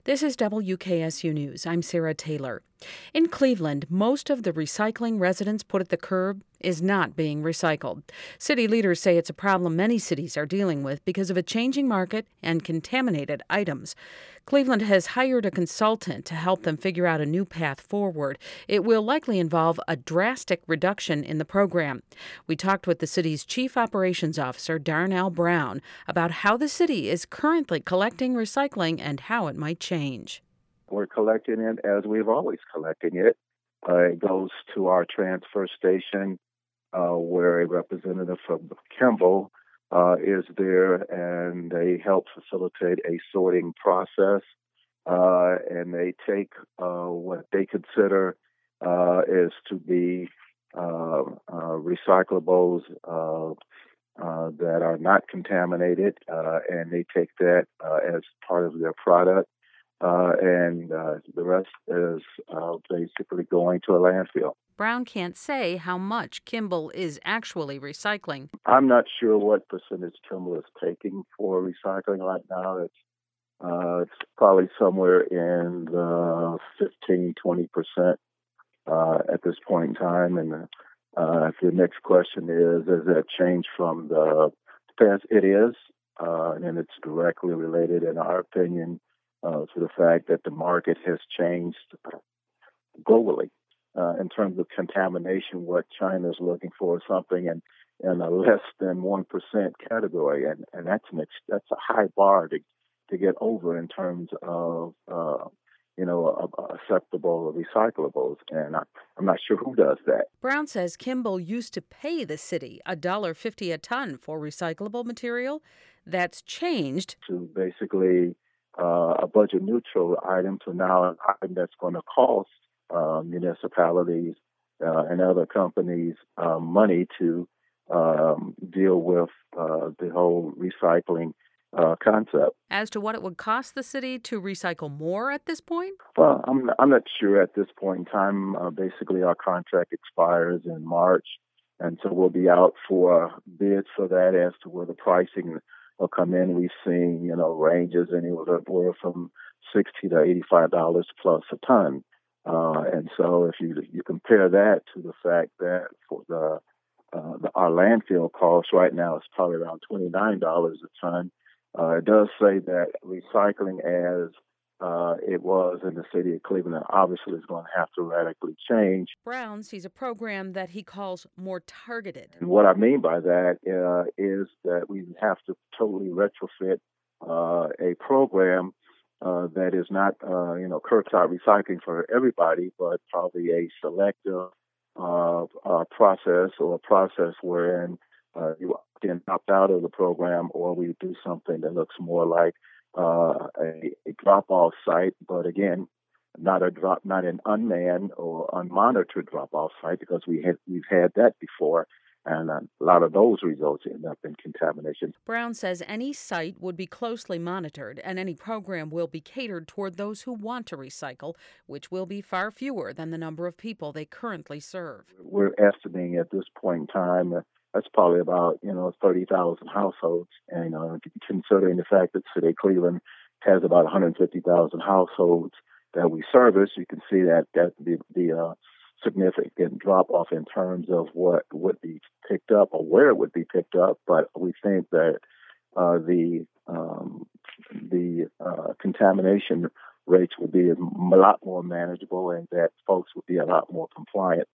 This is WKSU News. I'm Sarah Taylor. In Cleveland, most of the recycling residents put at the curb is not being recycled. City leaders say it's a problem many cities are dealing with because of a changing market and contaminated items. Cleveland has hired a consultant to help them figure out a new path forward. It will likely involve a drastic reduction in the program. We talked with the city's Chief Operations Officer, Darnell Brown, about how the city is currently collecting recycling and how it might change. We're collecting it as we've always collected it. It goes to our transfer station where a representative from Kimball is there, and they help facilitate a sorting process. And they take what they consider is to be recyclables that are not contaminated, and they take that as part of their product. And the rest is basically going to a landfill. Brown can't say how much Kimball is actually recycling. I'm not sure what percentage Kimball is taking for recycling right now. It's probably somewhere in the 15-20% at this point in time. And if the next question is that changed from the past? It is, and it's directly related, in our opinion, to the fact that the market has changed globally in terms of contamination. What China is looking for is something in a less than 1% category, and that's a high bar to get over in terms of acceptable recyclables, and I'm not sure who does that. Brown says Kimball used to pay the city $1.50 a ton for recyclable material. That's changed to basically a budget neutral item to now an item that's going to cost municipalities and other companies money to deal with the whole recycling concept. As to what it would cost the city to recycle more at this point? Well, I'm not sure at this point in time. Basically, our contract expires in March, and so we'll be out for bids for that as to where the pricing will come in. We've seen, ranges anywhere from $60 to $85 plus a ton. And so if you compare that to the fact that for our landfill cost right now is probably around $29 a ton, it does say that recycling as it was in the city of Cleveland obviously is going to have to radically change. Brown sees a program that he calls more targeted. And what I mean by that is that we have to totally retrofit a program that is not, curbside recycling for everybody, but probably a selective process, or a process wherein you can opt out of the program, or we do something that looks more like a drop-off site, but again, not an unmanned or unmonitored drop-off site, because we've had that before, and a lot of those results end up in contamination. Brown says any site would be closely monitored, and any program will be catered toward those who want to recycle, which will be far fewer than the number of people they currently serve. We're estimating at this point in time that's probably about 30,000 households, and considering the fact that the city of Cleveland has about 150,000 households that we service, you can see that the significant drop off in terms of what would be picked up or where it would be picked up. But we think that the contamination rates would be a lot more manageable, and that folks would be a lot more compliant